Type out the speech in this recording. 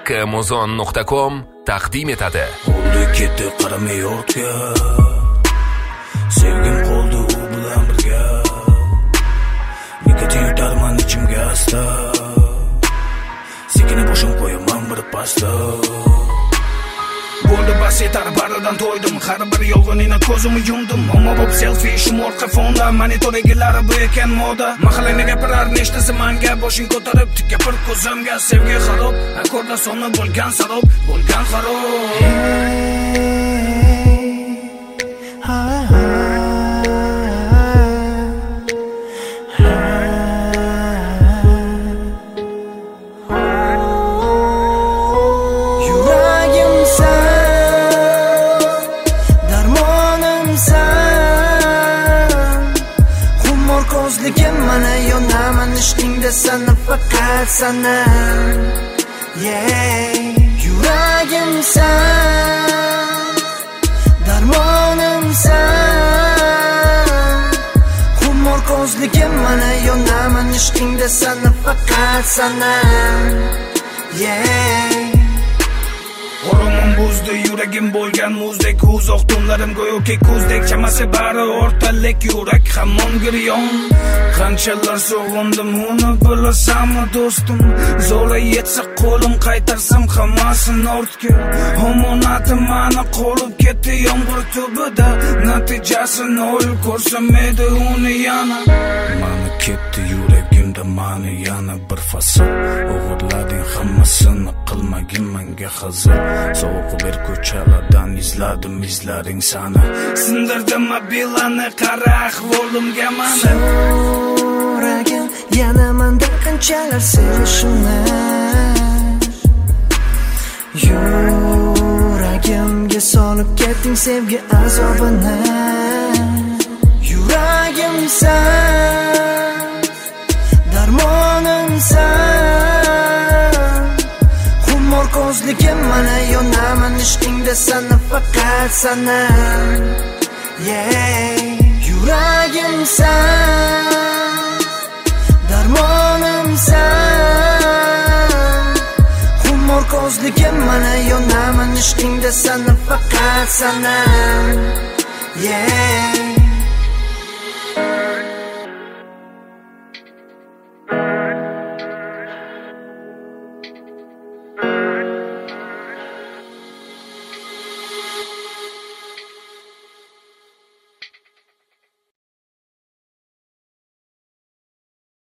Kmuzon.com taqdim etadi. Oldu ketdi qaramay ortga, sevgim qoldi u bilan birga. Nikotin yutarman ichimga asta, sekina boshim qo'yaman bir pasta. Bo'ldi bas yetar, baridan to'ydim. Har bir yolg'onini ko'zimni yumdim. Ammo bu selfie shumorqa fonda monitor egilari bu ekan moda. Mahallani gapirar nechtasi manga, boshing ko'tarib tik gapir ko'zimga. Sevgi xarob, akorda soni bo'lgan sarob, bo'lgan xarob. Kozligim mana yonaman ishqingda sana faqat sana. Yuragim sen, darmonim sen. Xumor kozligim mana yonaman ishqingda sana faqat sana. Oromim buzdi, yuragim bo'lgan muzdek. Uzoq tunlarim go'yoki kuzdek. Chamasi bari o'rtalik, yurak hamon giryon. Qanchalar sog'indim uni bilasanmi do'stim. Zo'ra yetsa qo'lim qaytarsam hammasini ortga. Omonatim mani qolib ketdi yomg'ir tubida. Natijasini o'yib ko'rsam edi uni yana. Mani ketdi yuragimda mani yana bir fasl. O'g'irlading hammasini, qilmagin menga hazil. Sovuq bir ko'chalardan izladim izlaring sana. Sindirdim mobilani, qara ahvolimga mana. So'ragin yana mendan qanchalar sevishimni. Yuragimga solib ketding sevgi azobini. Yuragim sen, darmonim sen. Xumor kozligim mana yonaman ishqingda sana faqat sana. Yuragim sen, darmonim sen. Xumor kozligim mana yonaman ishqingda sana faqat sana.